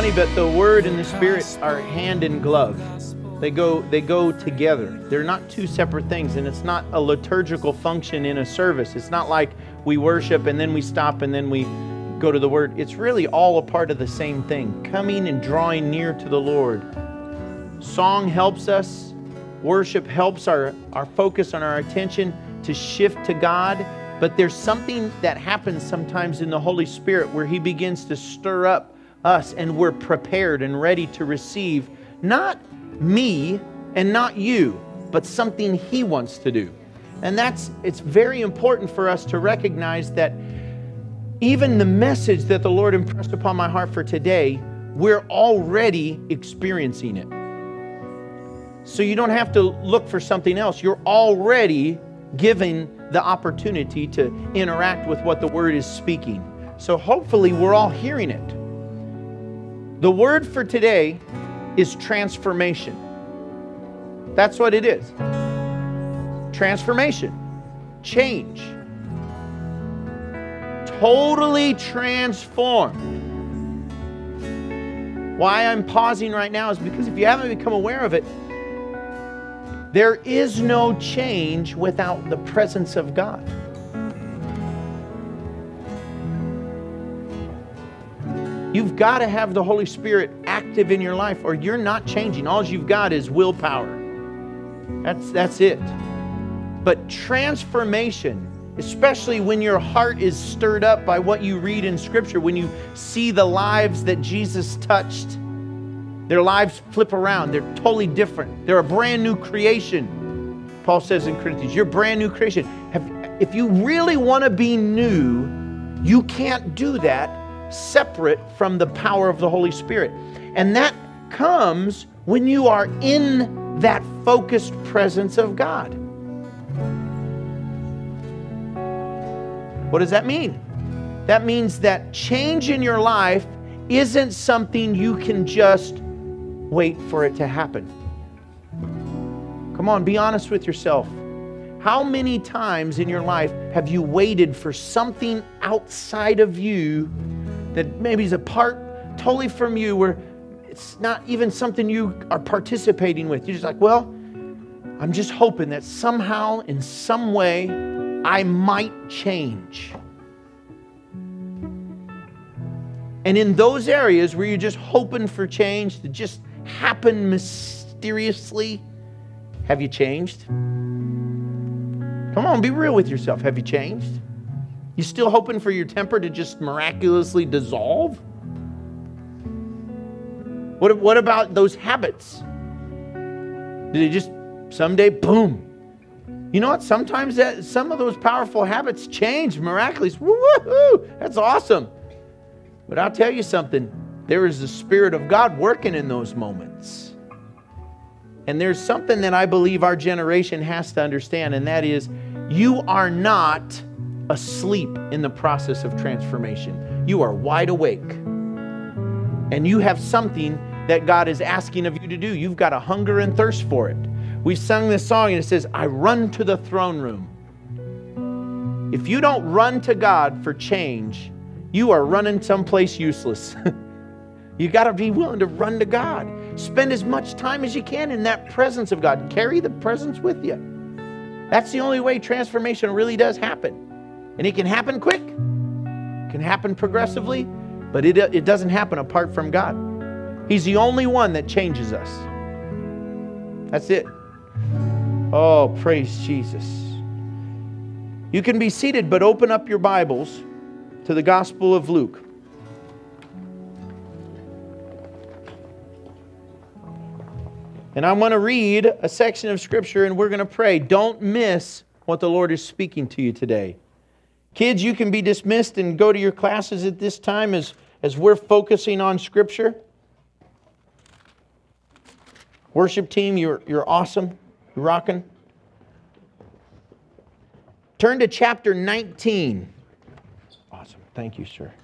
funny, but the Word and the Spirit are hand in glove. They go together. They're not two separate things, and it's not a liturgical function in a service. It's not like we worship and then we stop and then we go to the Word. It's really all a part of the same thing, coming and drawing near to the Lord. Song helps us. Worship helps our focus on our attention to shift to God. But there's something that happens sometimes in the Holy Spirit where He begins to stir up us and we're prepared and ready to receive not me and not you, but something He wants to do. And it's very important for us to recognize that even the message that the Lord impressed upon my heart for today, we're already experiencing it. So you don't have to look for something else. You're already given the opportunity to interact with what the Word is speaking. So hopefully we're all hearing it. The word for today is transformation. That's what it is. Transformation. Change. Totally transformed. Why I'm pausing right now is because if you haven't become aware of it, there is no change without the presence of God. You've got to have the Holy Spirit active in your life or you're not changing. All you've got is willpower. That's it. But transformation, especially when your heart is stirred up by what you read in Scripture, when you see the lives that Jesus touched, their lives flip around. They're totally different. They're a brand new creation. Paul says in Corinthians, you're a brand new creation. If you really want to be new, you can't do that separate from the power of the Holy Spirit. And that comes when you are in that focused presence of God. What does that mean? That means that change in your life isn't something you can just wait for it to happen. Come on, be honest with yourself. How many times in your life have you waited for something outside of you that maybe is apart totally from you, where it's not even something you are participating with? You're just like, well, I'm just hoping that somehow, in some way, I might change. And in those areas where you're just hoping for change to just happen mysteriously, have you changed? Come on, be real with yourself. Have you changed? You still hoping for your temper to just miraculously dissolve? What about those habits? Do they just someday, boom? You know what? Sometimes some of those powerful habits change miraculously. Woo-hoo! That's awesome. But I'll tell you something. There is the Spirit of God working in those moments. And there's something that I believe our generation has to understand, and that is, you are not asleep in the process of transformation. You are wide awake. And you have something that God is asking of you to do. You've got a hunger and thirst for it. We sung this song and it says, I run to the throne room. If you don't run to God for change, you are running someplace useless. You got to be willing to run to God. Spend as much time as you can in that presence of God. Carry the presence with you. That's the only way transformation really does happen. And it can happen quick. It can happen progressively, but it doesn't happen apart from God. He's the only one that changes us. That's it. Oh, praise Jesus. You can be seated, but open up your Bibles to the Gospel of Luke. And I'm going to read a section of Scripture and we're going to pray. Don't miss what the Lord is speaking to you today. Kids, you can be dismissed and go to your classes at this time as we're focusing on Scripture. Worship team, you're awesome. You're rocking. Turn to chapter 19. Awesome. Thank you, sir.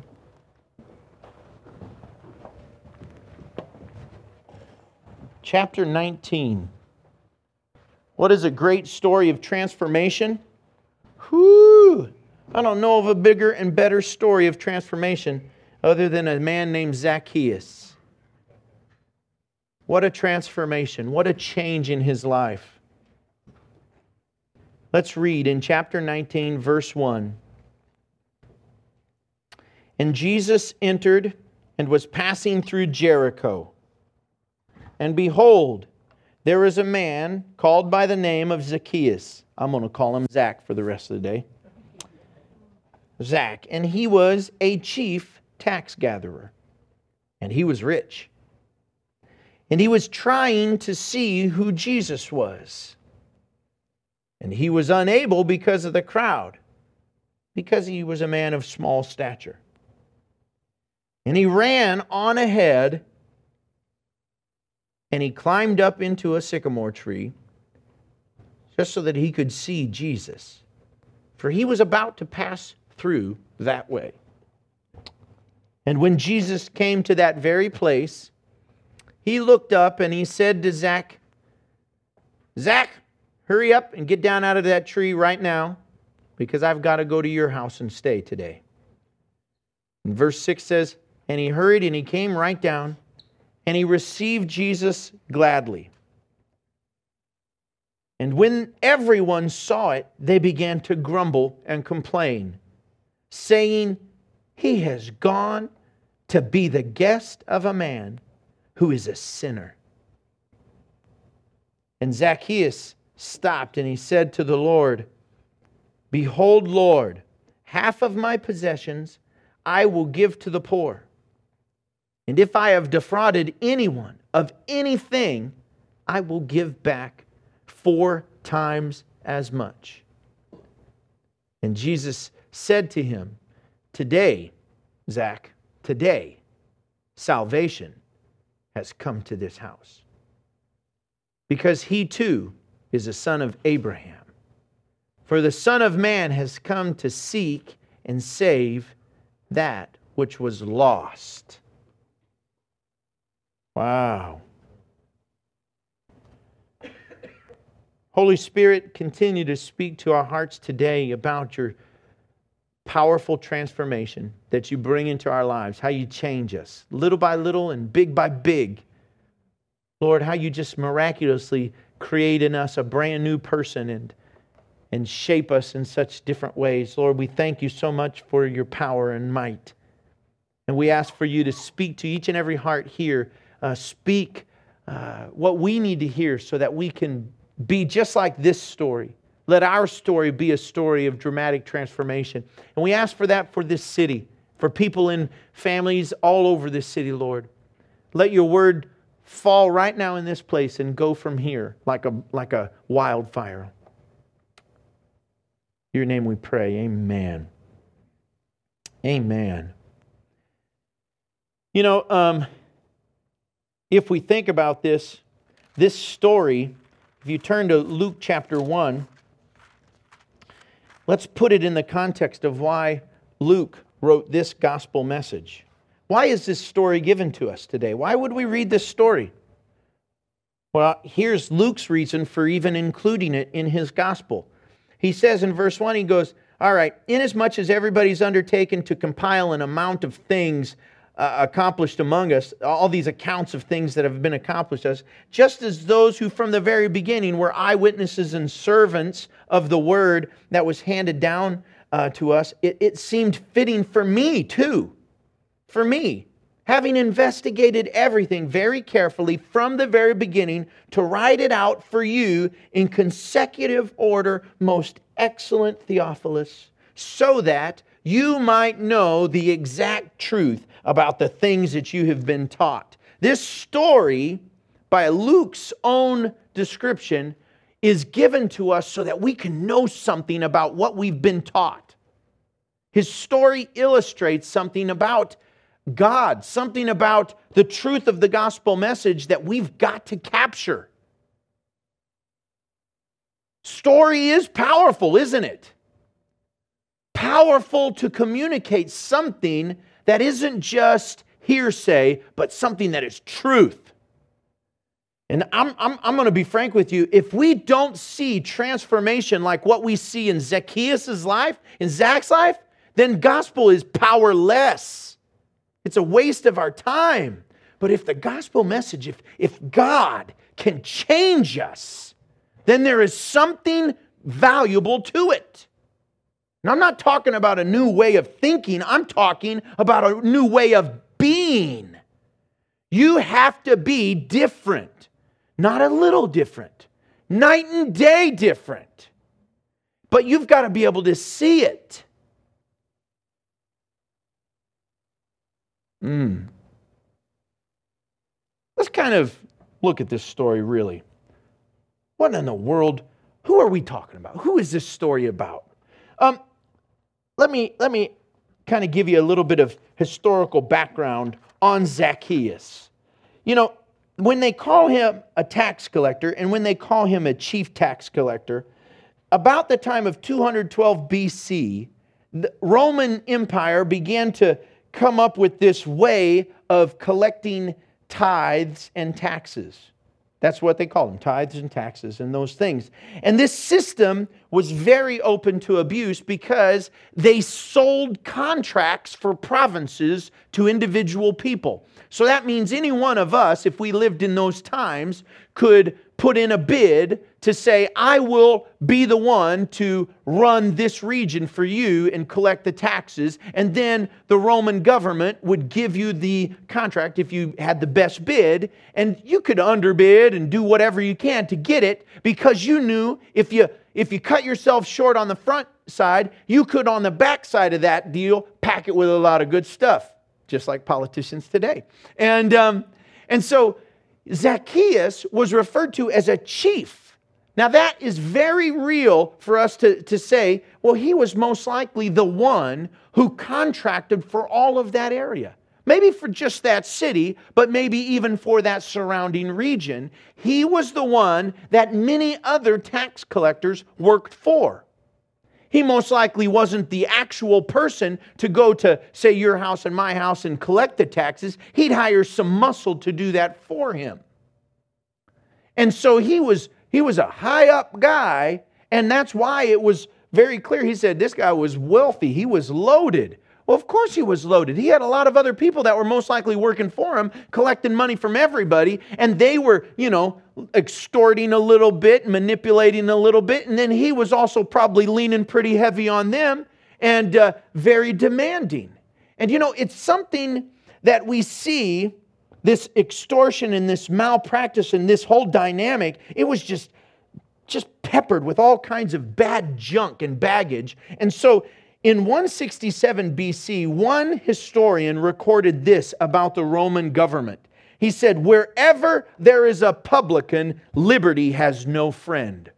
Chapter 19. What is a great story of transformation? Whoo! I don't know of a bigger and better story of transformation other than a man named Zacchaeus. What a transformation. What a change in his life. Let's read in chapter 19, verse 1. And Jesus entered and was passing through Jericho. And behold, there was a man called by the name of Zacchaeus. I'm going to call him Zach for the rest of the day. Zach. And he was a chief tax gatherer. And he was rich. And he was trying to see who Jesus was. And he was unable because of the crowd, because he was a man of small stature. And he ran on ahead, and he climbed up into a sycamore tree just so that he could see Jesus, for he was about to pass through that way. And when Jesus came to that very place, he looked up and he said to Zach, Zach, hurry up and get down out of that tree right now, because I've got to go to your house and stay today. And verse 6 says, and he hurried and he came right down, and he received Jesus gladly. And when everyone saw it, they began to grumble and complain, saying, he has gone to be the guest of a man who is a sinner. And Zacchaeus stopped and he said to the Lord, behold, Lord, half of my possessions I will give to the poor. And if I have defrauded anyone of anything, I will give back 4 times as much. And Jesus said to him, today, Zach, today, salvation has come to this house, because he too is a son of Abraham. For the Son of Man has come to seek and save that which was lost. Wow. Holy Spirit, continue to speak to our hearts today about your powerful transformation that you bring into our lives, how you change us little by little and big by big. Lord, how you just miraculously create in us a brand new person and shape us in such different ways. Lord, we thank you so much for your power and might. And we ask for you to speak to each and every heart here. Speak what we need to hear so that we can be just like this story. Let our story be a story of dramatic transformation. And we ask for that for this city, for people in families all over this city, Lord. Let your word fall right now in this place and go from here like a wildfire. In your name we pray. Amen. Amen. You know, if we think about this story, if you turn to Luke chapter 1, let's put it in the context of why Luke wrote this gospel message. Why is this story given to us today? Why would we read this story? Well, here's Luke's reason for even including it in his gospel. He says in verse 1, he goes, all right, inasmuch as everybody's undertaken to compile an amount of things accomplished among us, all these accounts of things that have been accomplished us, just as those who from the very beginning were eyewitnesses and servants of the word that was handed down to us, it seemed fitting for me too, for me, having investigated everything very carefully from the very beginning, to write it out for you in consecutive order, most excellent Theophilus, so that you might know the exact truth about the things that you have been taught. This story, by Luke's own description, is given to us so that we can know something about what we've been taught. His story illustrates something about God, something about the truth of the gospel message that we've got to capture. Story is powerful, isn't it? Powerful to communicate something that isn't just hearsay, but something that is truth. And I'm going to be frank with you. If we don't see transformation like what we see in Zacchaeus' life, in Zach's life, then gospel is powerless. It's a waste of our time. But if the gospel message, if God can change us, then there is something valuable to it. And I'm not talking about a new way of thinking. I'm talking about a new way of being. You have to be different. Not a little different. Night and day different. But you've got to be able to see it. Let's kind of look at this story really. What in the world? Who are we talking about? Who is this story about? Let me kind of give you a little bit of historical background on Zacchaeus. You know, when they call him a tax collector and when they call him a chief tax collector, about the time of 212 BC, the Roman Empire began to come up with this way of collecting tithes and taxes. That's what they call them, tithes and taxes and those things. And this system was very open to abuse because they sold contracts for provinces to individual people. So that means any one of us, if we lived in those times, could put in a bid to say, I will be the one to run this region for you and collect the taxes. And then the Roman government would give you the contract if you had the best bid. And you could underbid and do whatever you can to get it because you knew if you cut yourself short on the front side, you could on the back side of that deal pack it with a lot of good stuff, just like politicians today. And so Zacchaeus was referred to as a chief. Now that is very real for us to say, well, he was most likely the one who contracted for all of that area. Maybe for just that city, but maybe even for that surrounding region. He was the one that many other tax collectors worked for. He most likely wasn't the actual person to go to, say, your house and my house and collect the taxes. He'd hire some muscle to do that for him. And so he was a high-up guy, and that's why it was very clear. He said this guy was wealthy. He was loaded. Well, of course he was loaded. He had a lot of other people that were most likely working for him, collecting money from everybody, and they were, extorting a little bit, manipulating a little bit, and then he was also probably leaning pretty heavy on them and very demanding. And it's something that we see, this extortion and this malpractice and this whole dynamic, it was just peppered with all kinds of bad junk and baggage. And so in 167 BC, one historian recorded this about the Roman government. He said, wherever there is a publican, liberty has no friend.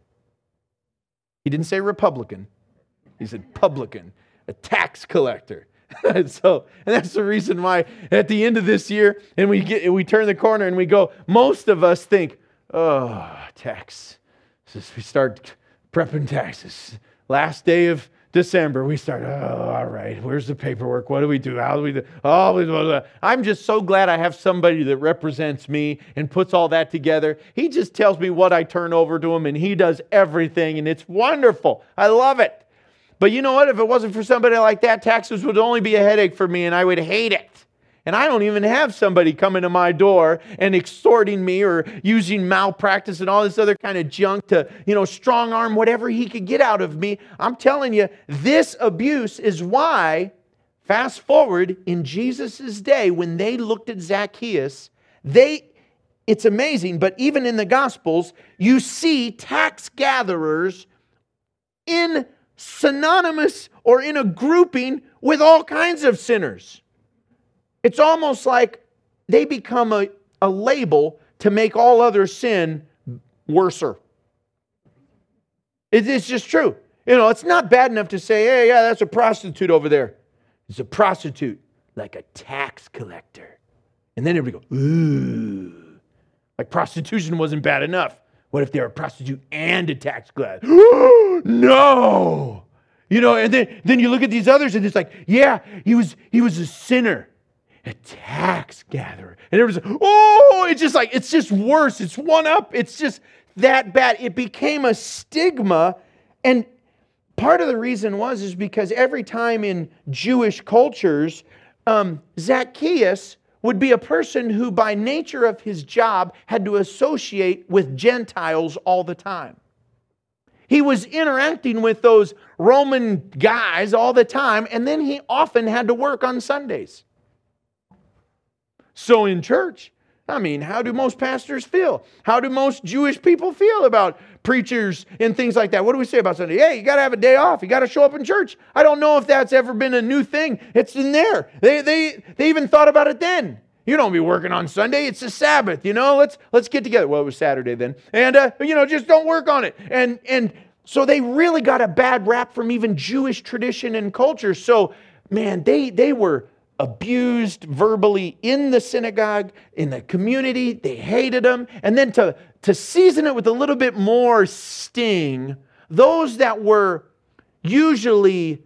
He didn't say Republican. He said publican, a tax collector. And that's the reason why at the end of this year, and we turn the corner and we go, most of us think, oh, tax. We start prepping taxes. Last day of December, we start, all right, where's the paperwork? What do we do? How do we do? I'm just so glad I have somebody that represents me and puts all that together. He just tells me what I turn over to him, and he does everything, and it's wonderful. I love it. But you know what? If it wasn't for somebody like that, taxes would only be a headache for me, and I would hate it. And I don't even have somebody coming to my door and extorting me or using malpractice and all this other kind of junk to, strong arm whatever he could get out of me. I'm telling you, this abuse is why, fast forward, in Jesus' day, when they looked at Zacchaeus, it's amazing, but even in the Gospels, you see tax gatherers in synonymous or in a grouping with all kinds of sinners. It's almost like they become a label to make all other sin worser. It's just true. It's not bad enough to say, hey, yeah, that's a prostitute over there. It's a prostitute, like a tax collector. And then everybody goes, ooh. Like prostitution wasn't bad enough. What if they were a prostitute and a tax collector? No! And then you look at these others and it's like, yeah, he was a sinner. A tax gatherer. And everyone's like, it's just worse. It's one up. It's just that bad. It became a stigma. And part of the reason is because every time in Jewish cultures, Zacchaeus would be a person who, by nature of his job, had to associate with Gentiles all the time. He was interacting with those Roman guys all the time, and then he often had to work on Sundays. So in church, how do most pastors feel? How do most Jewish people feel about preachers and things like that? What do we say about Sunday? Hey, you got to have a day off. You got to show up in church. I don't know if that's ever been a new thing. It's in there. They even thought about it then. You don't be working on Sunday. It's a Sabbath, Let's get together. Well, it was Saturday then. And, just don't work on it. And so they really got a bad rap from even Jewish tradition and culture. So, man, they were abused verbally in the synagogue, in the community. They hated them. And then to season it with a little bit more sting, those that were usually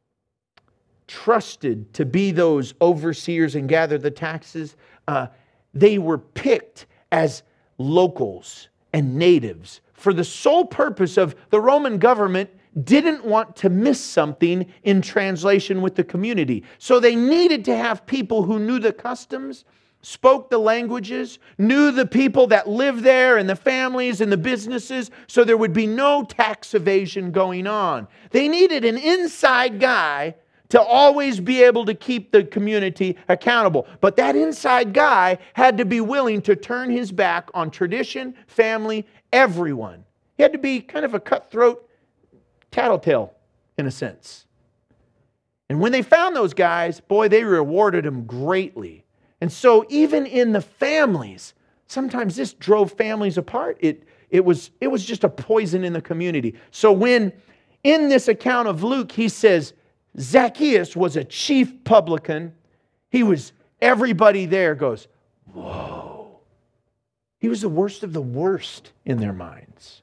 trusted to be those overseers and gather the taxes, they were picked as locals and natives for the sole purpose of the Roman government didn't want to miss something in translation with the community. So they needed to have people who knew the customs, spoke the languages, knew the people that lived there and the families and the businesses, so there would be no tax evasion going on. They needed an inside guy to always be able to keep the community accountable. But that inside guy had to be willing to turn his back on tradition, family, everyone. He had to be kind of a cutthroat tattletale, in a sense. And when they found those guys, boy, they rewarded them greatly. And so even in the families, sometimes this drove families apart. It was just a poison in the community. So when in this account of Luke, he says, Zacchaeus was a chief publican. Everybody there goes, whoa. He was the worst of the worst in their minds.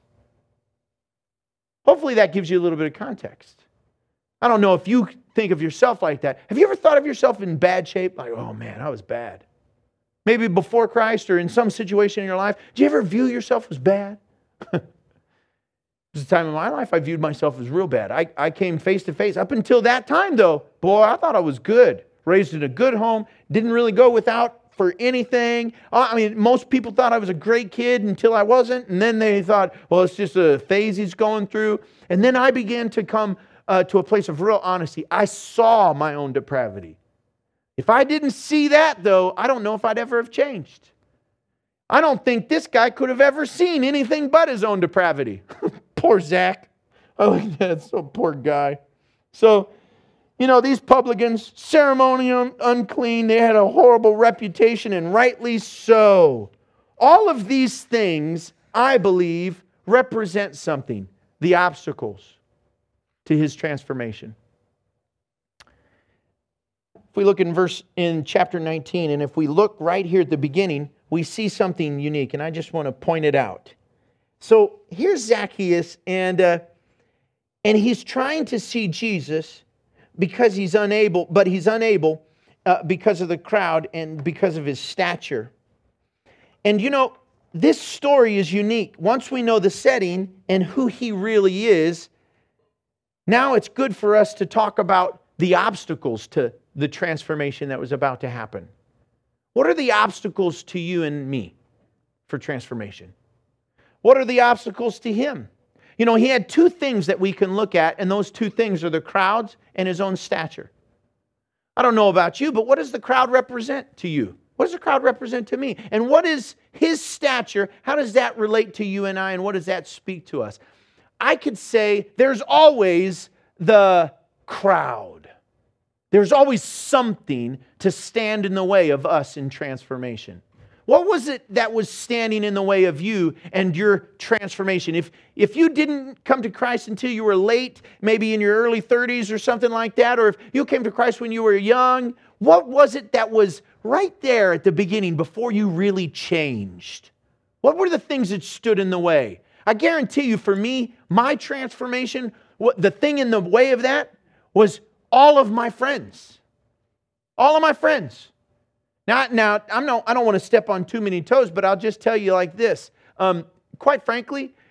Hopefully that gives you a little bit of context. I don't know if you think of yourself like that. Have you ever thought of yourself in bad shape? Like, oh man, I was bad. Maybe before Christ or in some situation in your life. Do you ever view yourself as bad? There was a time in my life I viewed myself as real bad. I came face to face. Up until that time, though, boy, I thought I was good. Raised in a good home. Didn't really go without for anything. Most people thought I was a great kid until I wasn't. And then they thought, well, it's just a phase he's going through. And then I began to come to a place of real honesty. I saw my own depravity. If I didn't see that, though, I don't know if I'd ever have changed. I don't think this guy could have ever seen anything but his own depravity. Poor Zach. I like that. So poor guy. So, these publicans, ceremonial, unclean, they had a horrible reputation, and rightly so. All of these things, I believe, represent something. The obstacles to his transformation. If we look in chapter 19, and if we look right here at the beginning, we see something unique, and I just want to point it out. So here's Zacchaeus, and he's trying to see Jesus because he's unable because of the crowd and because of his stature. And this story is unique. Once we know the setting and who he really is, now it's good for us to talk about the obstacles to the transformation that was about to happen. What are the obstacles to you and me for transformation? What are the obstacles to him? He had two things that we can look at, and those two things are the crowds and his own stature. I don't know about you, but what does the crowd represent to you? What does the crowd represent to me? And what is his stature? How does that relate to you and I, and what does that speak to us? I could say there's always the crowd. There's always something to stand in the way of us in transformation. What was it that was standing in the way of you and your transformation? If you didn't come to Christ until you were late, maybe in your early 30s or something like that, or if you came to Christ when you were young, what was it that was right there at the beginning before you really changed? What were the things that stood in the way? I guarantee you, for me, my transformation, the thing in the way of that was all of my friends. All of my friends. Now, I don't want to step on too many toes, but I'll just tell you like this. Quite frankly,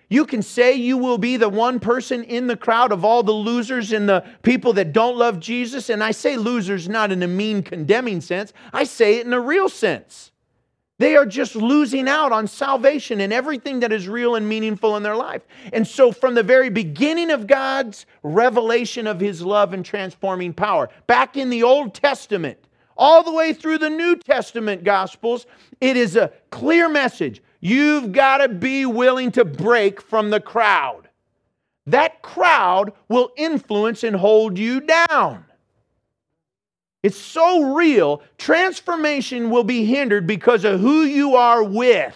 You can say you will be the one person in the crowd of all the losers and the people that don't love Jesus. And I say losers not in a mean, condemning sense. I say it in a real sense. They are just losing out on salvation and everything that is real and meaningful in their life. And so from the very beginning of God's revelation of His love and transforming power, back in the Old Testament, all the way through the New Testament Gospels, it is a clear message. You've got to be willing to break from the crowd. That crowd will influence and hold you down. It's so real. Transformation will be hindered because of who you are with,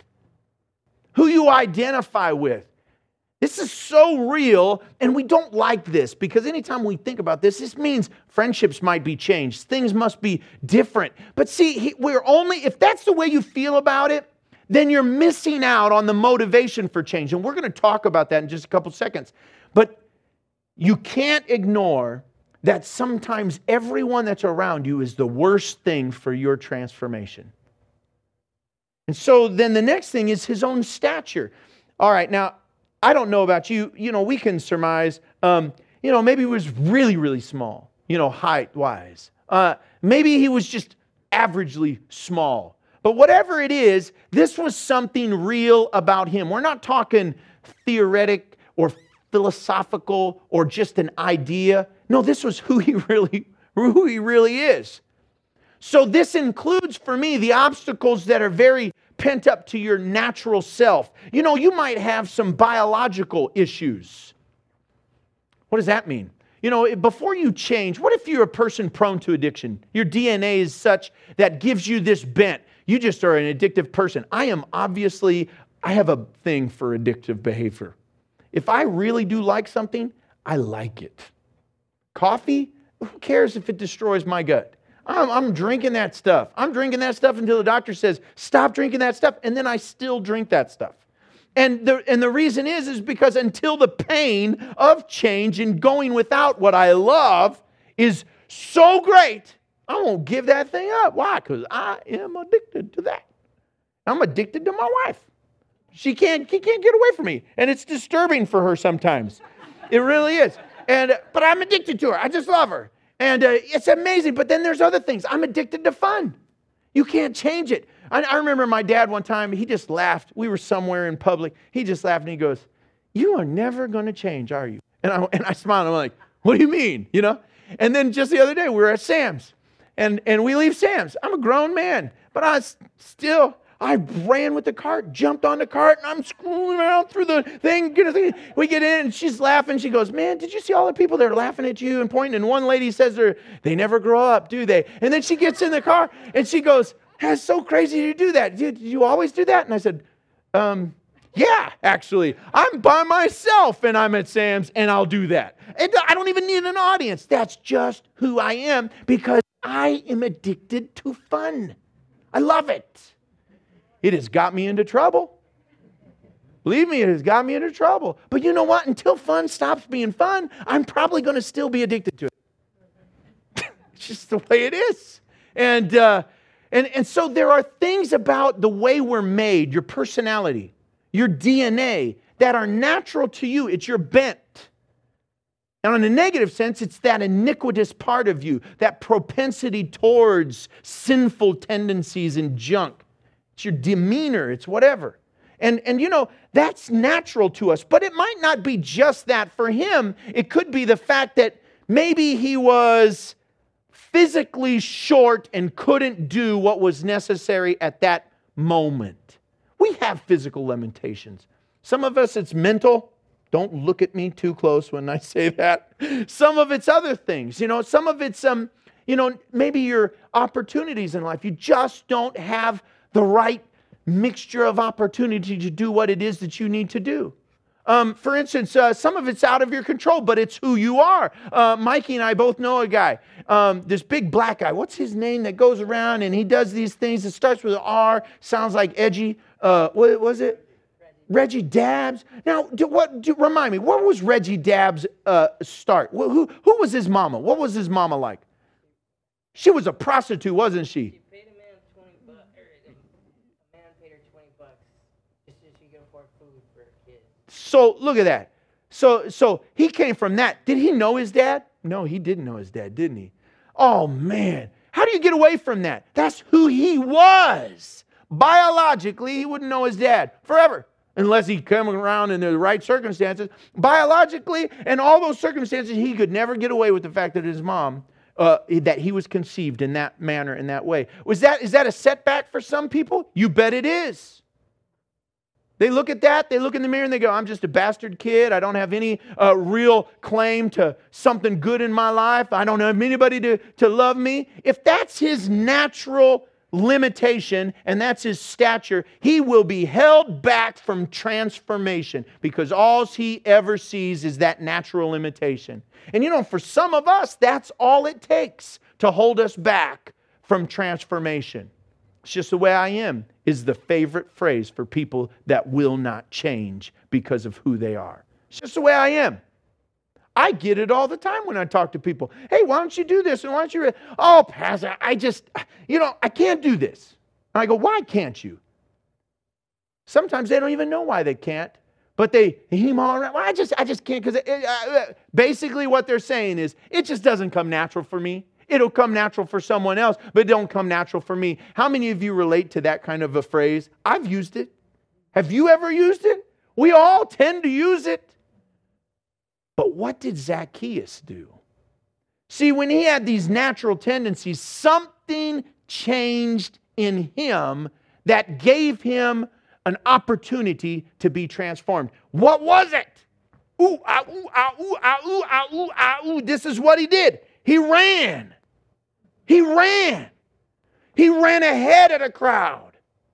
who you identify with. This is so real, and we don't like this because anytime we think about this, this means friendships might be changed. Things must be different. But see, if that's the way you feel about it, then you're missing out on the motivation for change. And we're going to talk about that in just a couple seconds. But you can't ignore that sometimes everyone that's around you is the worst thing for your transformation. And so then the next thing is his own stature. All right, now, I don't know about you. We can surmise, maybe he was really, really small, height-wise. Maybe he was just averagely small. But whatever it is, this was something real about him. We're not talking theoretic or philosophical or just an idea. No, this was who he really is. So this includes for me the obstacles that are very pent up to your natural self. You might have some biological issues. What does that mean? Before you change, what if you're a person prone to addiction? Your DNA is such that gives you this bent. You just are an addictive person. I have a thing for addictive behavior. If I really do like something, I like it. Coffee, who cares if it destroys my gut? I'm drinking that stuff. I'm drinking that stuff until the doctor says, stop drinking that stuff, and then I still drink that stuff. And the reason is because until the pain of change and going without what I love is so great, I won't give that thing up. Why? Because I am addicted to that. I'm addicted to my wife. She can't get away from me. And it's disturbing for her sometimes. It really is. But I'm addicted to her. I just love her. And it's amazing. But then there's other things. I'm addicted to fun. You can't change it. I remember my dad one time, he just laughed. We were somewhere in public. He just laughed and he goes, "You are never going to change, are you?" And I smiled. I'm like, "What do you mean?" And then just the other day, we were at Sam's. And we leave Sam's. I'm a grown man. But I ran with the cart, jumped on the cart, and I'm scrolling around through the thing. We get in, and she's laughing. She goes, "Man, did you see all the people that are laughing at you and pointing?" And one lady says to her, "They never grow up, do they?" And then she gets in the car, and she goes, "That's so crazy to do that. Did you always do that?" And I said, "Yeah, actually. I'm by myself, and I'm at Sam's, and I'll do that. And I don't even need an audience. That's just who I am because I am addicted to fun. I love it. It has got me into trouble. Believe me, it has got me into trouble. But you know what? Until fun stops being fun, I'm probably going to still be addicted to it. It's just the way it is. And so there are things about the way we're made, your personality, your DNA, that are natural to you. It's your bent. Now, in a negative sense, it's that iniquitous part of you, that propensity towards sinful tendencies and junk. It's your demeanor. It's whatever. And that's natural to us. But it might not be just that for him. It could be the fact that maybe he was physically short and couldn't do what was necessary at that moment. We have physical limitations. Some of us, it's mental. Don't look at me too close when I say that. Some of it's other things. Some of it's, maybe your opportunities in life. You just don't have the right mixture of opportunity to do what it is that you need to do. For instance, some of it's out of your control, but it's who you are. Mikey and I both know a guy, this big black guy. What's his name that goes around and he does these things? It starts with an R, sounds like edgy. What was it? Reggie Dabbs. Now, remind me, what was Reggie Dabbs' start? Who was his mama? What was his mama like? She was a prostitute, wasn't she? She paid a man $20. A man paid her $20 just so she could afford So look at that. So he came from that. Did he know his dad? No, he didn't know his dad, didn't he? Oh, man. How do you get away from that? That's who he was. Biologically, he wouldn't know his dad forever. Unless he came around in the right circumstances. Biologically, and all those circumstances, he could never get away with the fact that his mom, that he was conceived in that manner, in that way. Is that a setback for some people? You bet it is. They look at that, they look in the mirror and they go, I'm just a bastard kid. I don't have any real claim to something good in my life. I don't have anybody to love me. If that's his natural limitation and that's his stature, he will be held back from transformation because all he ever sees is that natural limitation. And you know, for some of us, that's all it takes to hold us back from transformation. It's just the way I am is the favorite phrase for people that will not change because of who they are. It's just the way I am. I get it all the time when I talk to people. Hey, why don't you do this? And why don't you... Oh, Pastor, I can't do this. And I go, why can't you? Sometimes they don't even know why they can't. But they hem all around. Well, I just can't because basically what they're saying is, it just doesn't come natural for me. It'll come natural for someone else, but it don't come natural for me. How many of you relate to that kind of a phrase? I've used it. Have you ever used it? We all tend to use it. But what did Zacchaeus do? See, when he had these natural tendencies, something changed in him that gave him an opportunity to be transformed. What was it? Ooh, ah, ooh, ah, ooh, ah, ooh, ah, ooh, ah, ooh. This is what he did. He ran. He ran. He ran ahead of the crowd.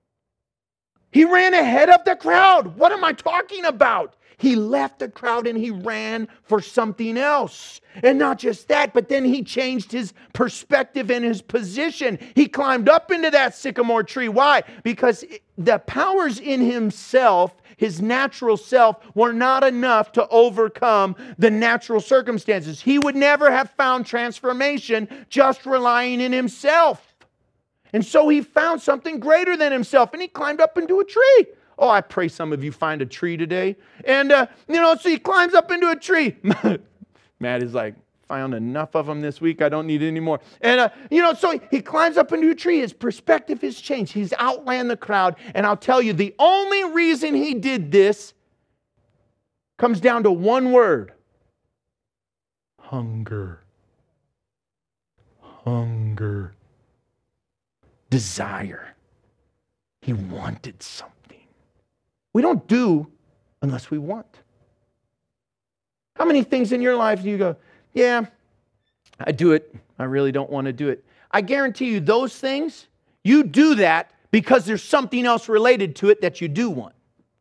He ran ahead of the crowd. What am I talking about? He left the crowd and he ran for something else. And not just that, but then he changed his perspective and his position. He climbed up into that sycamore tree. Why? Because the powers in himself, his natural self, were not enough to overcome the natural circumstances. He would never have found transformation just relying in himself. And so he found something greater than himself and he climbed up into a tree. Oh, I pray some of you find a tree today. And, so he climbs up into a tree. Matt is like, found enough of them this week. I don't need any more. And, so he climbs up into a tree. His perspective has changed. He's outran the crowd. And I'll tell you, the only reason he did this comes down to one word. Hunger. Hunger. Desire. He wanted something. We don't do unless we want. How many things in your life do you go, yeah, I do it. I really don't want to do it. I guarantee you those things, you do that because there's something else related to it that you do want.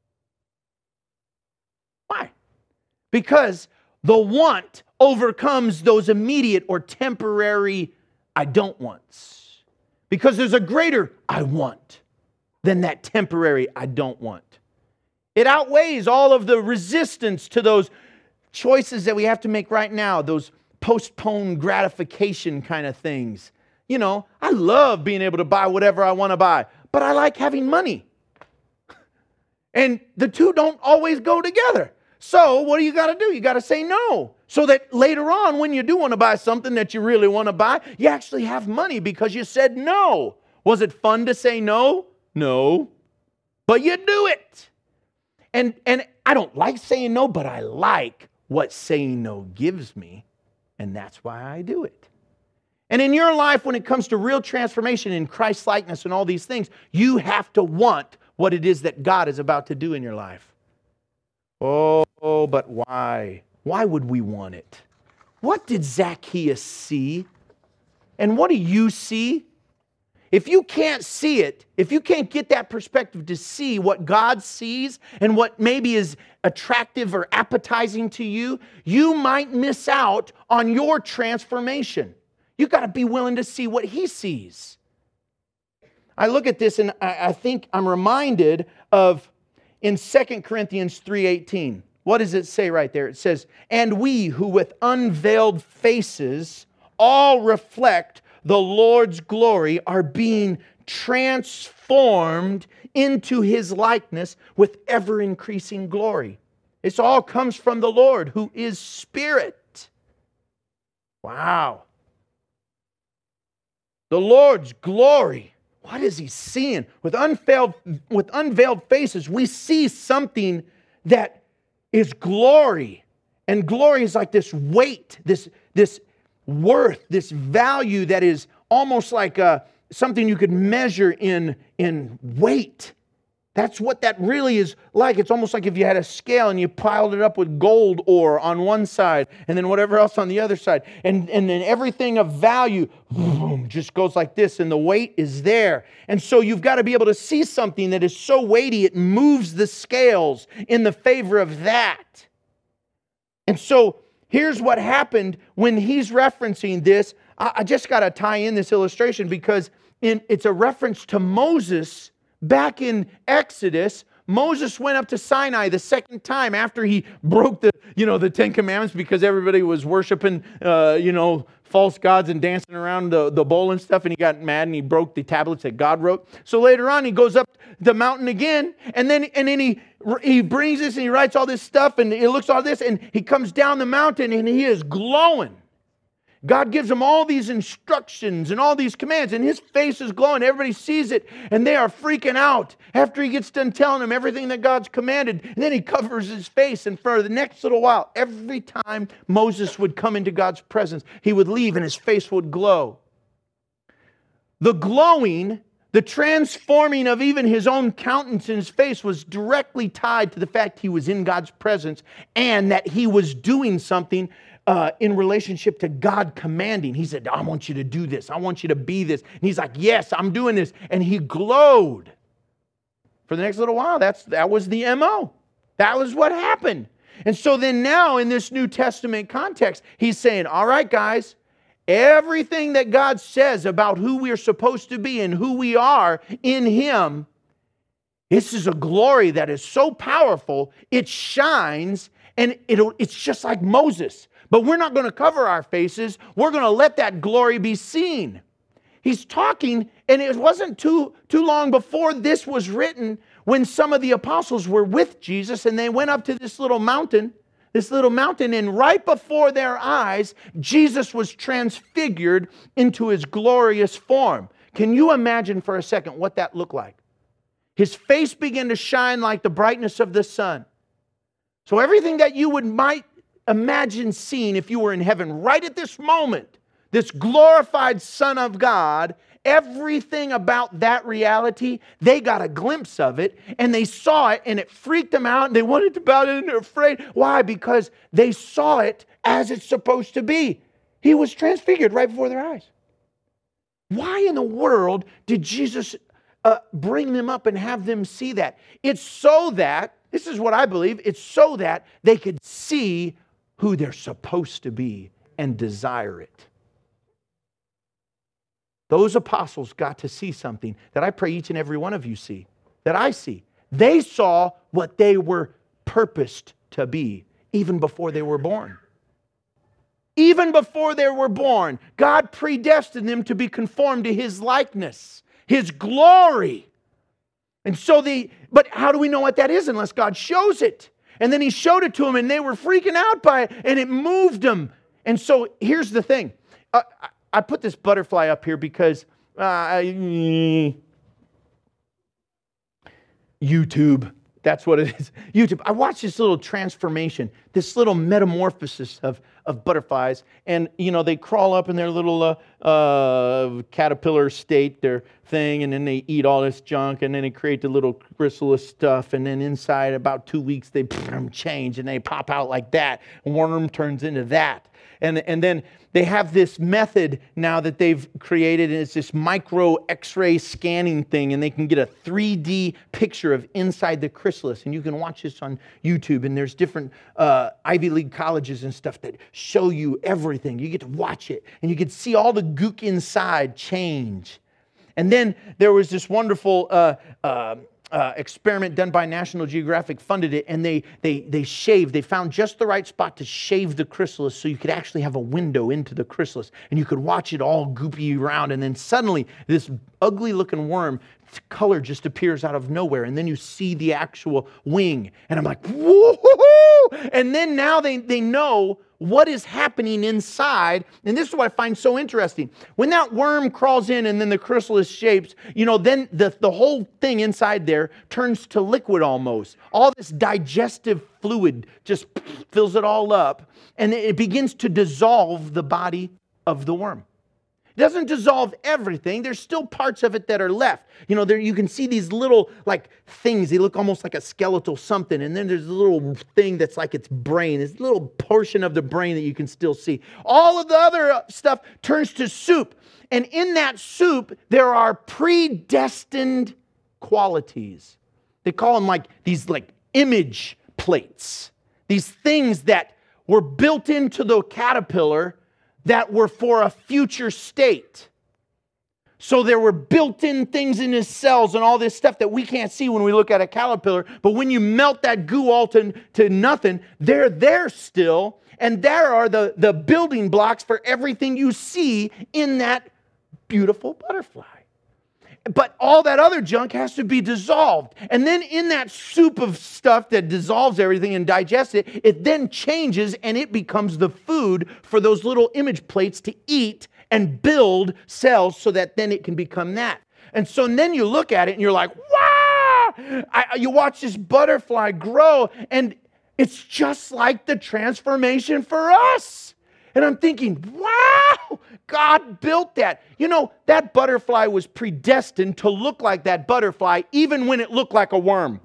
Why? Because the want overcomes those immediate or temporary I don't wants. Because there's a greater I want than that temporary I don't want. It outweighs all of the resistance to those choices that we have to make right now, those postponed gratification kind of things. I love being able to buy whatever I want to buy, but I like having money. And the two don't always go together. So what do you got to do? You got to say no. So that later on, when you do want to buy something that you really want to buy, you actually have money because you said no. Was it fun to say no? No. But you do it. And I don't like saying no, but I like what saying no gives me. And that's why I do it. And in your life, when it comes to real transformation in Christ-likeness and all these things, you have to want what it is that God is about to do in your life. Oh, but why? Why would we want it? What did Zacchaeus see? And what do you see? If you can't see it, if you can't get that perspective to see what God sees and what maybe is attractive or appetizing to you, you might miss out on your transformation. You've got to be willing to see what He sees. I look at this and I think I'm reminded of in 2 Corinthians 3:18. What does it say right there? It says, "And we who with unveiled faces all reflect the Lord's glory are being transformed into his likeness with ever-increasing glory. This all comes from the Lord, who is Spirit. Wow. The Lord's glory. What is he seeing? With unveiled faces, we see something that is glory. And glory is like this weight, this worth, this value that is almost like something you could measure in weight. That's what that really is like. It's almost like if you had a scale and you piled it up with gold ore on one side and then whatever else on the other side. And then everything of value boom, just goes like this, and the weight is there. And so you've got to be able to see something that is so weighty it moves the scales in the favor of that. And so here's what happened when he's referencing this. I just got to tie in this illustration because it's a reference to Moses. Back in Exodus, Moses went up to Sinai the second time after he broke the Ten Commandments because everybody was worshiping, false gods and dancing around the bowl and stuff, and he got mad and he broke the tablets that God wrote. So later on, he goes up the mountain again, and then he brings this and he writes all this stuff, and he looks all this, and he comes down the mountain and he is glowing. God gives him all these instructions and all these commands, and his face is glowing. Everybody sees it, and they are freaking out after he gets done telling them everything that God's commanded. And then he covers his face, and for the next little while, every time Moses would come into God's presence, he would leave and his face would glow. The glowing, the transforming of even his own countenance in his face was directly tied to the fact he was in God's presence and that he was doing something in relationship to God commanding. He said, I want you to do this. I want you to be this. And he's like, yes, I'm doing this. And he glowed. For the next little while, that was the MO. That was what happened. And so then now in this New Testament context, he's saying, all right, guys, everything that God says about who we are supposed to be and who we are in him, this is a glory that is so powerful, it shines, and it's just like Moses. But we're not going to cover our faces. We're going to let that glory be seen. He's talking, and it wasn't too long before this was written when some of the apostles were with Jesus and they went up to this little mountain, and right before their eyes, Jesus was transfigured into his glorious form. Can you imagine for a second what that looked like? His face began to shine like the brightness of the sun. So everything that you might imagine seeing if you were in heaven right at this moment, this glorified Son of God, everything about that reality, they got a glimpse of it and they saw it and it freaked them out and they wanted to bow down and they're afraid. Why? Because they saw it as it's supposed to be. He was transfigured right before their eyes. Why in the world did Jesus bring them up and have them see that? It's so that, this is what I believe, it's so that they could see who they're supposed to be and desire it. Those apostles got to see something that I pray each and every one of you see, that I see. They saw what they were purposed to be even before they were born. Even before they were born, God predestined them to be conformed to his likeness, his glory. And so but how do we know what that is unless God shows it? And then he showed it to them and they were freaking out by it and it moved them. And so here's the thing. I put this butterfly up here because YouTube, that's what it is. YouTube. I watched this little transformation, this little metamorphosis of butterflies. And, they crawl up in their little caterpillar state, their thing, and then they eat all this junk, and then they create the little chrysalis stuff. And then inside about 2 weeks, they change, and they pop out like that. And worm turns into that. And then they have this method now that they've created, and it's this micro X-ray scanning thing, and they can get a 3D picture of inside the chrysalis. And you can watch this on YouTube, and there's different Ivy League colleges and stuff that show you everything. You get to watch it, and you can see all the gook inside change. And then there was this wonderful experiment done by National Geographic funded it, and they shaved. They found just the right spot to shave the chrysalis so you could actually have a window into the chrysalis, and you could watch it all goopy around, and then suddenly this ugly looking worm, color just appears out of nowhere, and then you see the actual wing, and I'm like, whoa! And then now they know what is happening inside. And this is what I find so interesting. When that worm crawls in and then the chrysalis shapes, then the whole thing inside there turns to liquid almost. All this digestive fluid just fills it all up, and it begins to dissolve the body of the worm. It doesn't dissolve everything. There's still parts of it that are left. There you can see these little things. They look almost like a skeletal something. And then there's a little thing that's like its brain. This little portion of the brain that you can still see. All of the other stuff turns to soup. And in that soup, there are predestined qualities. They call them these image plates. These things that were built into the caterpillar that were for a future state. So there were built-in things in his cells and all this stuff that we can't see when we look at a caterpillar. But when you melt that goo all to nothing, they're there still. And there are the building blocks for everything you see in that beautiful butterfly. But all that other junk has to be dissolved. And then in that soup of stuff that dissolves everything and digests it, it then changes and it becomes the food for those little image plates to eat and build cells so that then it can become that. And so then you look at it and you're like, wow! You watch this butterfly grow, and it's just like the transformation for us. And I'm thinking, wow, God built that. That butterfly was predestined to look like that butterfly even when it looked like a worm.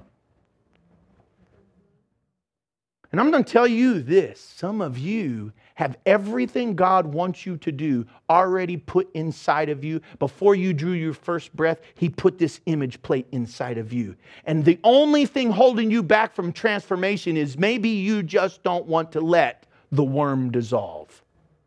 And I'm going to tell you this. Some of you have everything God wants you to do already put inside of you. Before you drew your first breath, He put this image plate inside of you. And the only thing holding you back from transformation is maybe you just don't want to let the worm dissolve.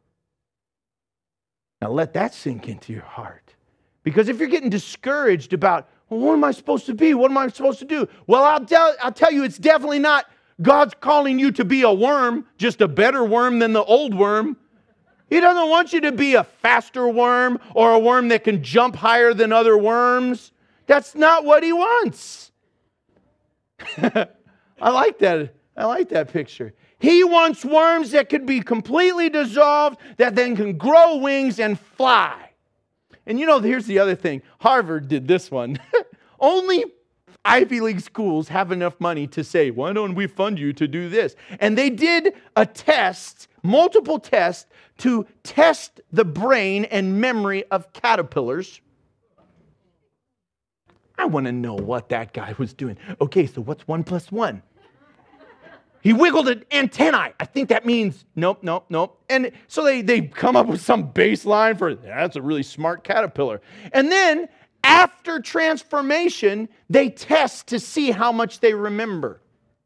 Now let that sink into your heart. Because if you're getting discouraged about, well, what am I supposed to be? What am I supposed to do? Well, I'll tell you, it's definitely not God's calling you to be a worm, just a better worm than the old worm. He doesn't want you to be a faster worm or a worm that can jump higher than other worms. That's not what He wants. I like that. I like that picture. He wants worms that could be completely dissolved, that then can grow wings and fly. And here's the other thing. Harvard did this one. Only Ivy League schools have enough money to say, why don't we fund you to do this? And they did a test, multiple tests, to test the brain and memory of caterpillars. I want to know what that guy was doing. Okay, so what's 1 + 1? He wiggled an antennae. I think that means nope. And so they come up with some baseline for, that's a really smart caterpillar. And then after transformation, they test to see how much they remember.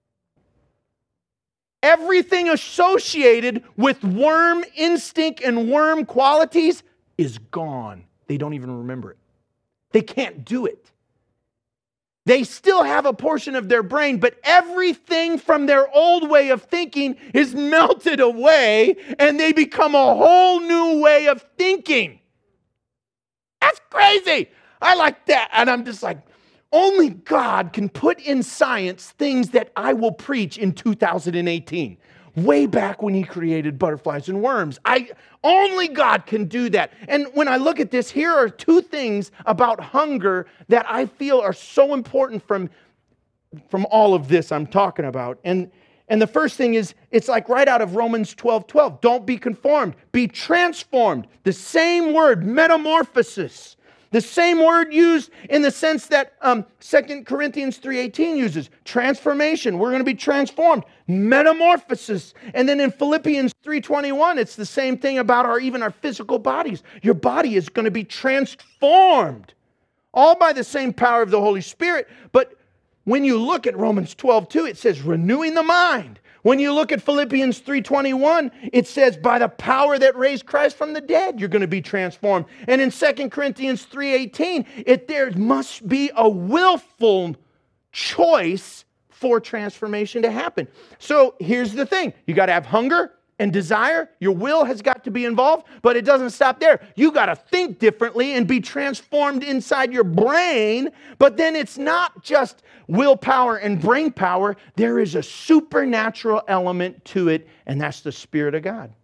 Everything associated with worm instinct and worm qualities is gone. They don't even remember it. They can't do it. They still have a portion of their brain, but everything from their old way of thinking is melted away, and they become a whole new way of thinking. That's crazy. I like that. And I'm just like, only God can put in science things that I will preach in 2018. Way back when He created butterflies and worms. Only God can do that. And when I look at this, here are two things about hunger that I feel are so important from all of this I'm talking about. And the first thing is, it's like right out of Romans 12:12. Don't be conformed. Be transformed. The same word, metamorphosis. The same word used in the sense that 2 Corinthians 3:18 uses. Transformation. We're going to be transformed. Metamorphosis. And then in Philippians 3:21, it's the same thing about even our physical bodies. Your body is going to be transformed. All by the same power of the Holy Spirit. But when you look at Romans 12:2, it says renewing the mind. When you look at Philippians 3:21, it says, by the power that raised Christ from the dead, you're going to be transformed. And in 2 Corinthians 3:18, there must be a willful choice for transformation to happen. So here's the thing. You got to have hunger and desire. Your will has got to be involved, but it doesn't stop there. You got to think differently and be transformed inside your brain. But then it's not just willpower and brain power. There is a supernatural element to it, and that's the Spirit of God.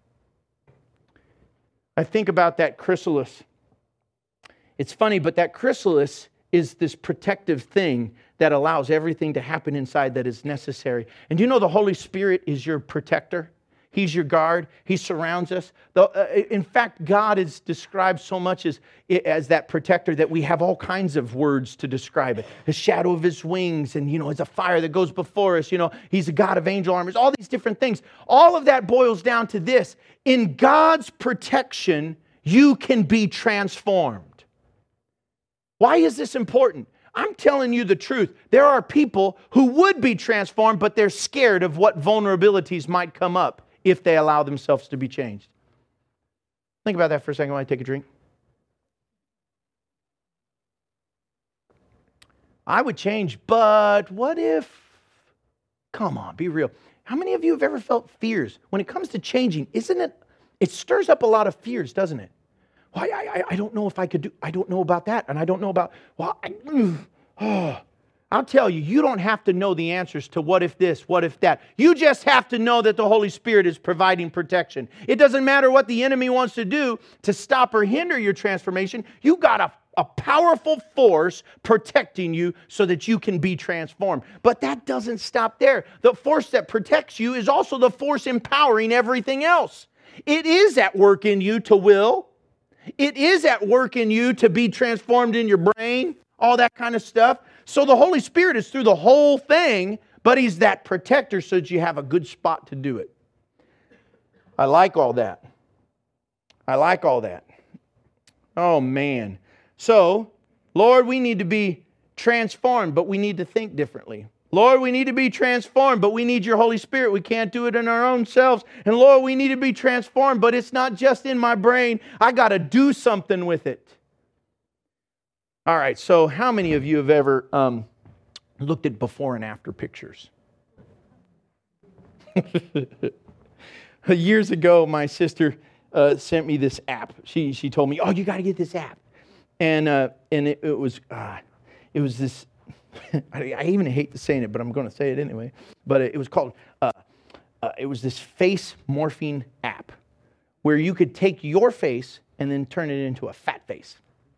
I think about that chrysalis. It's funny, but that chrysalis is this protective thing that allows everything to happen inside that is necessary. And you know the Holy Spirit is your protector? He's your guard. He surrounds us. In fact, God is described so much as that protector that we have all kinds of words to describe it. The shadow of His wings, and it's a fire that goes before us. He's a God of angel armies. All these different things. All of that boils down to this. In God's protection, you can be transformed. Why is this important? I'm telling you the truth. There are people who would be transformed, but they're scared of what vulnerabilities might come up if they allow themselves to be changed. Think about that for a second while I take a drink. I would change, but what if? Come on, be real. How many of you have ever felt fears? When it comes to changing, it stirs up a lot of fears, doesn't it? Well, I don't know if I could do, I don't know about that, and I don't know about, I'll tell you, you don't have to know the answers to what if this, what if that. You just have to know that the Holy Spirit is providing protection. It doesn't matter what the enemy wants to do to stop or hinder your transformation. You got a powerful force protecting you so that you can be transformed. But that doesn't stop there. The force that protects you is also the force empowering everything else. It is at work in you to will. It is at work in you to be transformed in your brain, all that kind of stuff. So the Holy Spirit is through the whole thing, but He's that protector so that you have a good spot to do it. I like all that. Oh, man. So, Lord, we need to be transformed, but we need to think differently. Lord, we need to be transformed, but we need your Holy Spirit. We can't do it in our own selves. And Lord, we need to be transformed, but it's not just in my brain. I got to do something with it. All right, so how many of you have ever looked at before and after pictures? Years ago, my sister sent me this app. She told me, "Oh, you got to get this app," and it was this. I even hate to saying it, but I'm going to say it anyway. But it was called. It was this face morphine app, where you could take your face and then turn it into a fat face.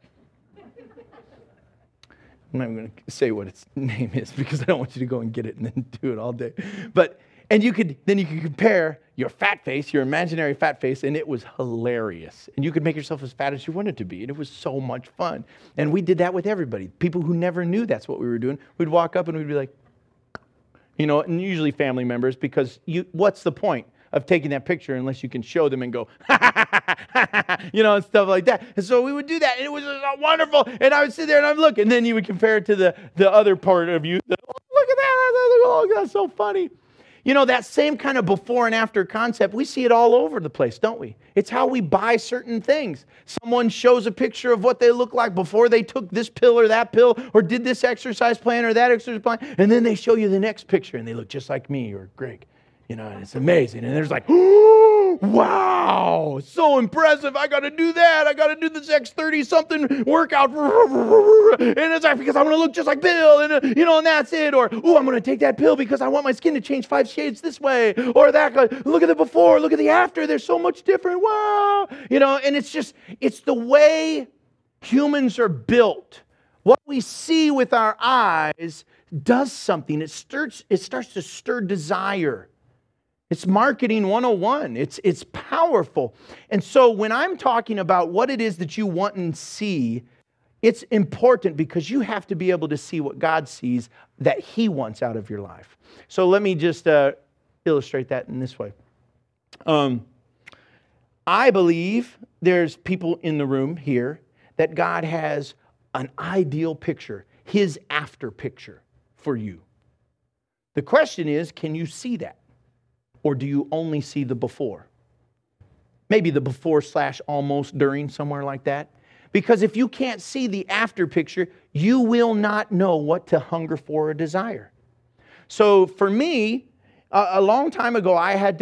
I'm not even going to say what its name is because I don't want you to go and get it and then do it all day. And you could compare your fat face, your imaginary fat face, and it was hilarious. And you could make yourself as fat as you wanted to be, and it was so much fun. And we did that with everybody. People who never knew that's what we were doing, we'd walk up and we'd be like, and usually family members, because what's the point of taking that picture unless you can show them and go, and stuff like that. And so we would do that, and it was wonderful. And I would sit there and I'd look, and then you would compare it to the other part of you. Look at that! Oh, that's so funny. That same kind of before and after concept, we see it all over the place, don't we? It's how we buy certain things. Someone shows a picture of what they look like before they took this pill or that pill or did this exercise plan or that exercise plan, and then they show you the next picture, and they look just like me or Greg. And it's amazing. And there's like, oh, wow, so impressive. I got to do that. I got to do this X30 something workout. And it's like, because I want to look just like Bill. And, and that's it. Or, I'm going to take that pill because I want my skin to change 5 shades this way. Or that. Look at the before. Look at the after. They're so much different. Wow. And it's the way humans are built. What we see with our eyes does something. It starts to stir desire. It's marketing 101. It's powerful. And so when I'm talking about what it is that you want and see, it's important because you have to be able to see what God sees that He wants out of your life. So let me just illustrate that in this way. I believe there's people in the room here that God has an ideal picture, His after picture for you. The question is, can you see that? Or do you only see the before? Maybe the before / almost during, somewhere like that. Because if you can't see the after picture, you will not know what to hunger for or desire. So for me, a long time ago, I had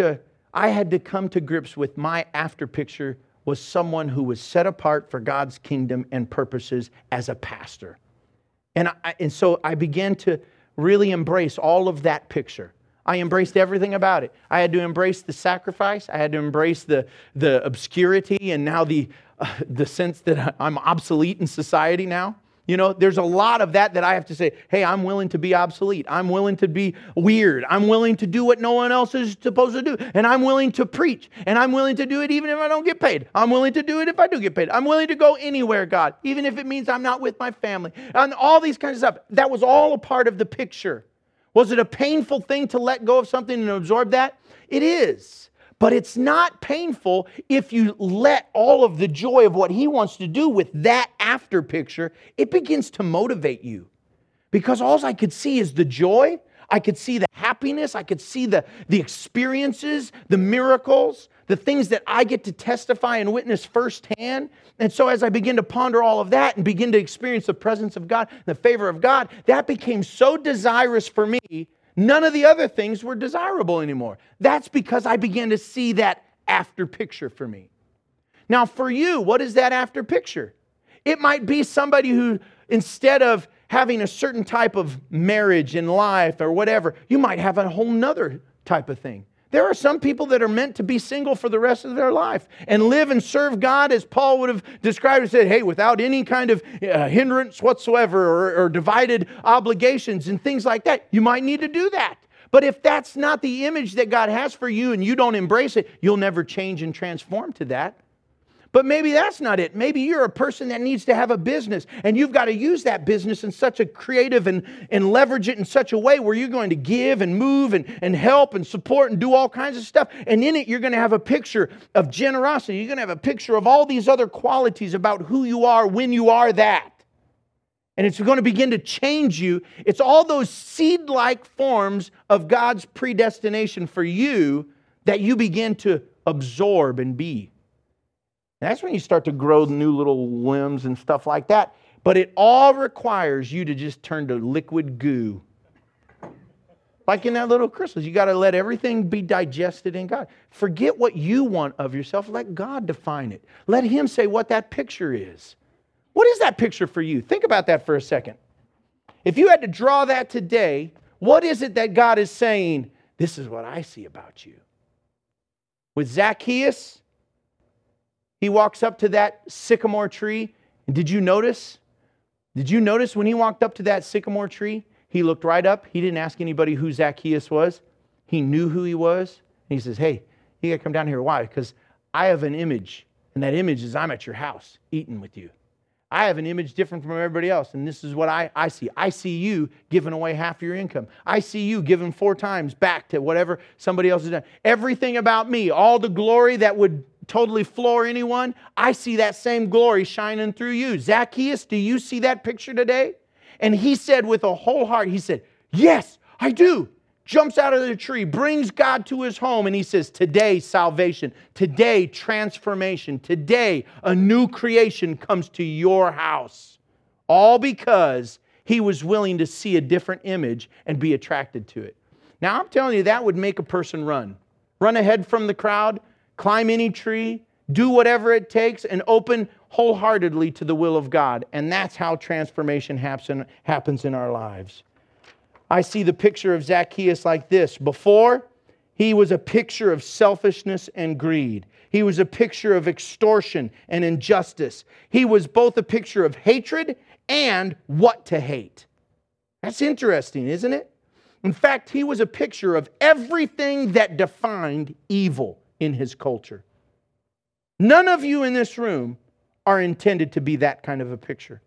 to come to grips with my after picture was someone who was set apart for God's kingdom and purposes as a pastor. And so I began to really embrace all of that picture. I embraced everything about it. I had to embrace the sacrifice. I had to embrace the obscurity and now the sense that I'm obsolete in society now. You know, there's a lot of that I have to say, hey, I'm willing to be obsolete. I'm willing to be weird. I'm willing to do what no one else is supposed to do. And I'm willing to preach. And I'm willing to do it even if I don't get paid. I'm willing to do it if I do get paid. I'm willing to go anywhere, God, even if it means I'm not with my family. And all these kinds of stuff. That was all a part of the picture. Was it a painful thing to let go of something and absorb that? It is. But it's not painful if you let all of the joy of what He wants to do with that after picture, it begins to motivate you. Because all I could see is the joy. I could see the happiness. I could see the experiences, the miracles, the things that I get to testify and witness firsthand. And so as I begin to ponder all of that and begin to experience the presence of God, the favor of God, that became so desirous for me. None of the other things were desirable anymore. That's because I began to see that after picture for me. Now for you, what is that after picture? It might be somebody who, instead of having a certain type of marriage in life or whatever, you might have a whole nother type of thing. There are some people that are meant to be single for the rest of their life and live and serve God as Paul would have described and said, hey, without any kind of hindrance whatsoever or divided obligations and things like that. You might need to do that. But if that's not the image that God has for you and you don't embrace it, you'll never change and transform to that. But maybe that's not it. Maybe you're a person that needs to have a business and you've got to use that business in such a creative and leverage it in such a way where you're going to give and move and help and support and do all kinds of stuff. And in it, you're going to have a picture of generosity. You're going to have a picture of all these other qualities about who you are when you are that. And it's going to begin to change you. It's all those seed-like forms of God's predestination for you that you begin to absorb and be. That's when you start to grow new little limbs and stuff like that. But it all requires you to just turn to liquid goo. Like in that little chrysalis, you got to let everything be digested in God. Forget what you want of yourself. Let God define it. Let Him say what that picture is. What is that picture for you? Think about that for a second. If you had to draw that today, what is it that God is saying, this is what I see about you? With Zacchaeus, he walks up to that sycamore tree. And did you notice? Did you notice when he walked up to that sycamore tree, he looked right up. He didn't ask anybody who Zacchaeus was. He knew who he was. And he says, hey, you got to come down here. Why? Because I have an image. And that image is I'm at your house eating with you. I have an image different from everybody else. And this is what I see. I see you giving away half your income. I see you giving 4 times back to whatever somebody else has done. Everything about me, all the glory that would totally floor anyone, I see that same glory shining through you. Zacchaeus, do you see that picture today? And he said with a whole heart, he said, yes, I do. Jumps out of the tree, brings God to his home, and he says, today salvation, today transformation, today a new creation comes to your house. All because he was willing to see a different image and be attracted to it. Now I'm telling you, that would make a person run. Run ahead from the crowd, climb any tree, do whatever it takes, and open wholeheartedly to the will of God. And that's how transformation happens in our lives. I see the picture of Zacchaeus like this. Before, he was a picture of selfishness and greed. He was a picture of extortion and injustice. He was both a picture of hatred and what to hate. That's interesting, isn't it? In fact, he was a picture of everything that defined evil in his culture. None of you in this room are intended to be that kind of a picture.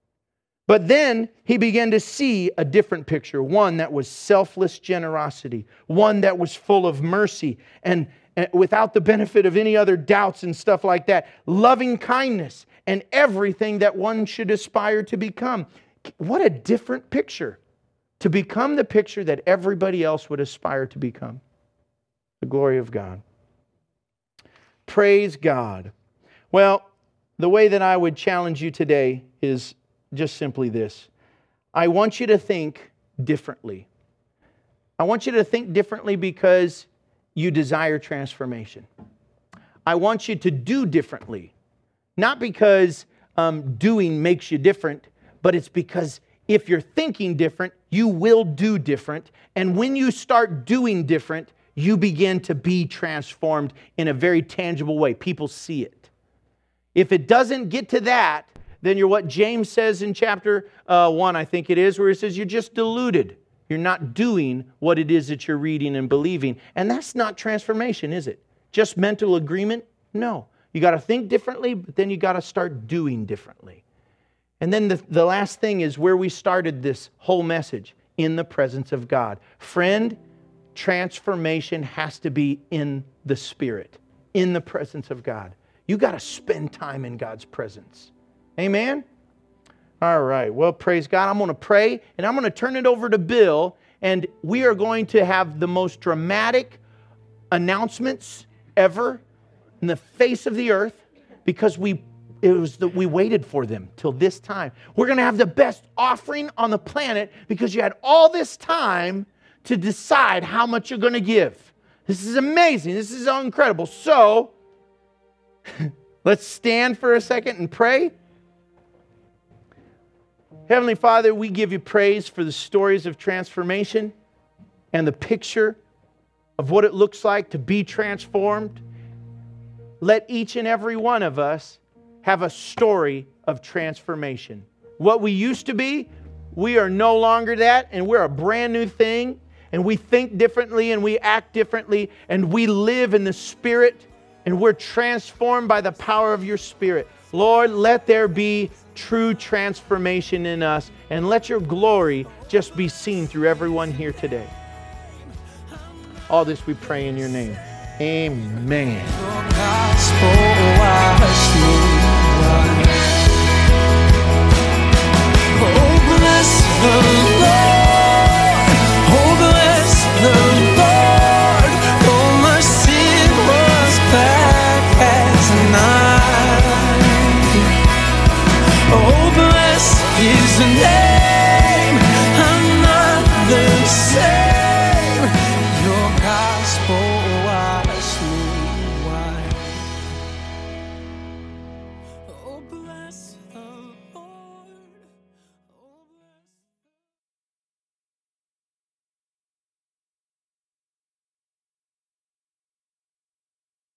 But then he began to see a different picture, one that was selfless generosity, one that was full of mercy and without the benefit of any other doubts and stuff like that, loving kindness and everything that one should aspire to become. What a different picture, to become the picture that everybody else would aspire to become. The glory of God. Praise God. Well, the way that I would challenge you today is just simply this. I want you to think differently. I want you to think differently because you desire transformation. I want you to do differently. Not because doing makes you different, but it's because if you're thinking different, you will do different. And when you start doing different, you begin to be transformed in a very tangible way. People see it. If it doesn't get to that, then you're what James says in chapter 1, I think it is, where it says you're just deluded. You're not doing what it is that you're reading and believing. And that's not transformation, is it? Just mental agreement? No. You got to think differently, but then you got to start doing differently. And then the last thing is where we started this whole message, in the presence of God. Friend, transformation has to be in the Spirit, in the presence of God. You got to spend time in God's presence. Amen? All right. Well, praise God. I'm going to pray, and I'm going to turn it over to Bill, and we are going to have the most dramatic announcements ever in the face of the earth because we waited for them till this time. We're going to have the best offering on the planet because you had all this time to decide how much you're going to give. This is amazing. This is incredible. So, let's stand for a second and pray. Heavenly Father, we give you praise for the stories of transformation and the picture of what it looks like to be transformed. Let each and every one of us have a story of transformation. What we used to be, we are no longer that, and we're a brand new thing, and we think differently, and we act differently, and we live in the Spirit, and we're transformed by the power of your Spirit. Lord, let there be true transformation in us, and let your glory just be seen through everyone here today. All this we pray in your name. Amen. Oh, bless the Lord. Oh, bless the Lord. Oh, my sin was black as night. Oh, bless his name.